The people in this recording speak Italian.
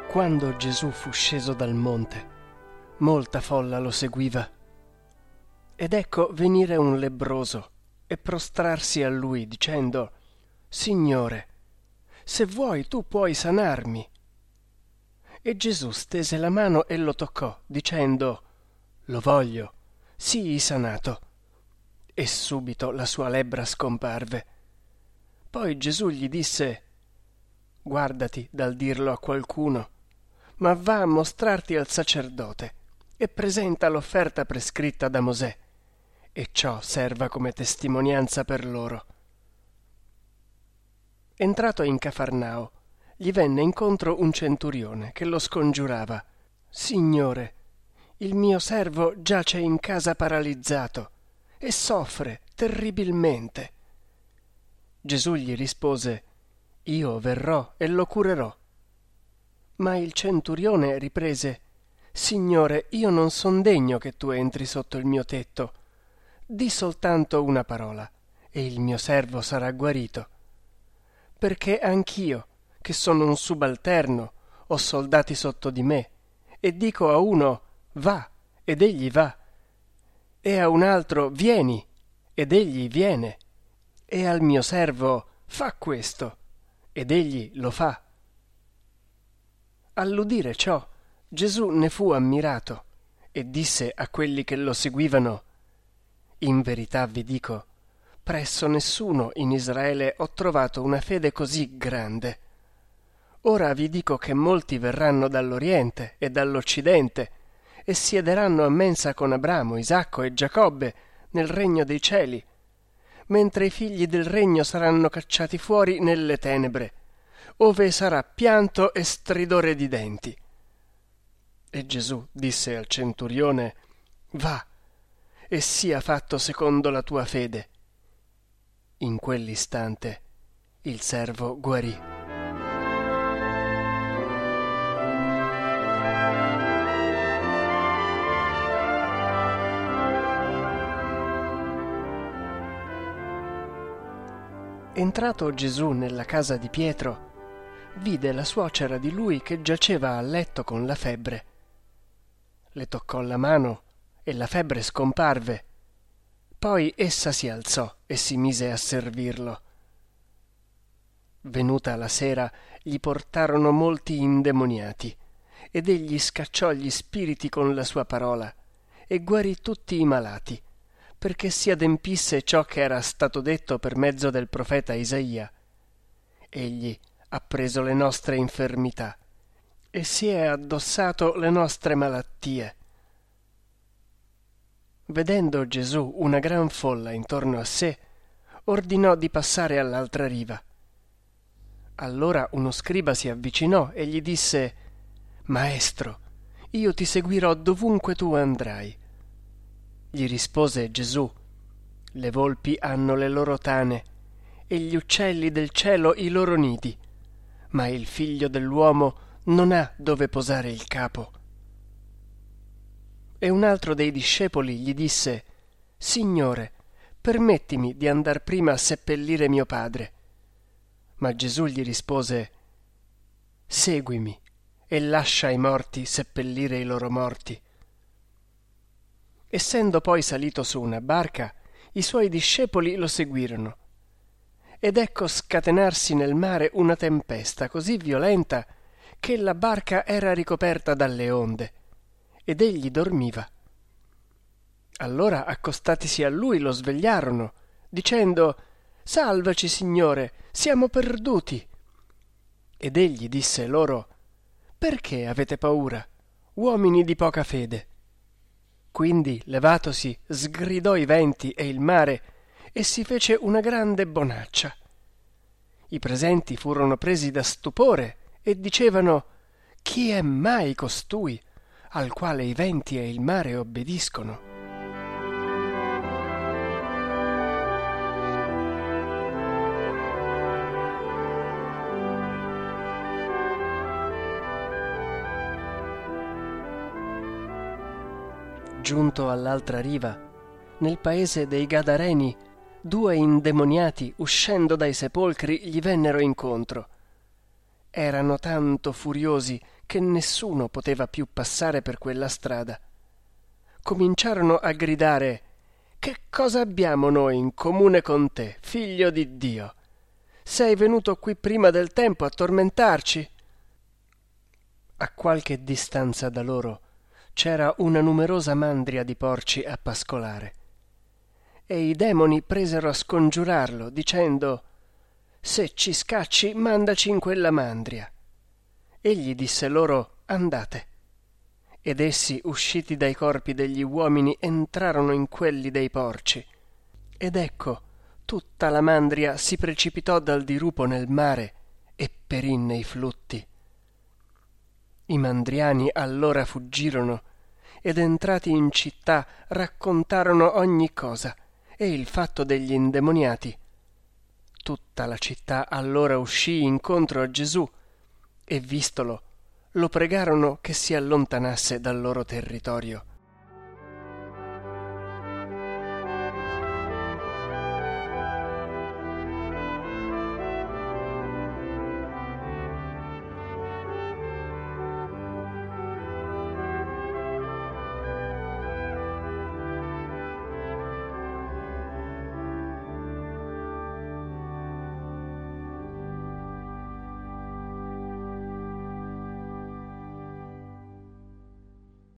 Quando Gesù fu sceso dal monte, molta folla lo seguiva. Ed ecco venire un lebbroso e prostrarsi a lui, dicendo: Signore, se vuoi tu puoi sanarmi. E Gesù stese la mano e lo toccò, dicendo: Lo voglio, sii sanato. E subito la sua lebbra scomparve. Poi Gesù gli disse: Guardati dal dirlo a qualcuno, ma va a mostrarti al sacerdote e presenta l'offerta prescritta da Mosè, e ciò serva come testimonianza per loro. Entrato in Cafarnao, gli venne incontro un centurione che lo scongiurava: Signore, il mio servo giace in casa paralizzato e soffre terribilmente. Gesù gli rispose: Io verrò e lo curerò. Ma il centurione riprese: Signore, io non son degno che tu entri sotto il mio tetto. Di soltanto una parola, e il mio servo sarà guarito. Perché anch'io, che sono un subalterno, ho soldati sotto di me, e dico a uno: va, ed egli va, e a un altro: vieni, ed egli viene, e al mio servo: fa questo, ed egli lo fa. All'udire ciò, Gesù ne fu ammirato e disse a quelli che lo seguivano: In verità vi dico, presso nessuno in Israele ho trovato una fede così grande. Ora vi dico che molti verranno dall'Oriente e dall'Occidente e siederanno a mensa con Abramo, Isacco e Giacobbe nel regno dei cieli, mentre i figli del regno saranno cacciati fuori nelle tenebre, ove sarà pianto e stridore di denti. E Gesù disse al centurione: Va, e sia fatto secondo la tua fede. In quell'istante il servo guarì. Entrato Gesù nella casa di Pietro, vide la suocera di lui che giaceva a letto con la febbre. Le toccò la mano e la febbre scomparve. Poi essa si alzò e si mise a servirlo. Venuta la sera, gli portarono molti indemoniati, ed egli scacciò gli spiriti con la sua parola e guarì tutti i malati, perché si adempisse ciò che era stato detto per mezzo del profeta Isaia. Egli ha preso le nostre infermità e si è addossato le nostre malattie. Vedendo Gesù una gran folla intorno a sé, ordinò di passare all'altra riva. Allora uno scriba si avvicinò e gli disse: Maestro, io ti seguirò dovunque tu andrai. Gli rispose Gesù: Le volpi hanno le loro tane e gli uccelli del cielo i loro nidi, ma il figlio dell'uomo non ha dove posare il capo. E un altro dei discepoli gli disse: Signore, permettimi di andar prima a seppellire mio padre. Ma Gesù gli rispose: Seguimi e lascia i morti seppellire i loro morti. Essendo poi salito su una barca, i suoi discepoli lo seguirono. Ed ecco scatenarsi nel mare una tempesta così violenta che la barca era ricoperta dalle onde, ed egli dormiva. Allora, accostatisi a lui, lo svegliarono, dicendo: Salvaci, Signore, siamo perduti. Ed egli disse loro: Perché avete paura, uomini di poca fede? Quindi, levatosi, sgridò i venti e il mare, e si fece una grande bonaccia. I presenti furono presi da stupore e dicevano: Chi è mai costui, al quale i venti e il mare obbediscono? Giunto all'altra riva, nel paese dei Gadareni, 2 indemoniati, uscendo dai sepolcri, gli vennero incontro. Erano tanto furiosi che nessuno poteva più passare per quella strada. Cominciarono a gridare: «Che cosa abbiamo noi in comune con te, figlio di Dio? Sei venuto qui prima del tempo a tormentarci?» A qualche distanza da loro c'era una numerosa mandria di porci a pascolare, e i demoni presero a scongiurarlo, dicendo: «Se ci scacci, mandaci in quella mandria». Egli disse loro: «Andate». Ed essi, usciti dai corpi degli uomini, entrarono in quelli dei porci. Ed ecco, tutta la mandria si precipitò dal dirupo nel mare e perì nei flutti. I mandriani allora fuggirono ed entrati in città raccontarono ogni cosa e il fatto degli indemoniati. Tutta la città allora uscì incontro a Gesù e, vistolo, lo pregarono che si allontanasse dal loro territorio.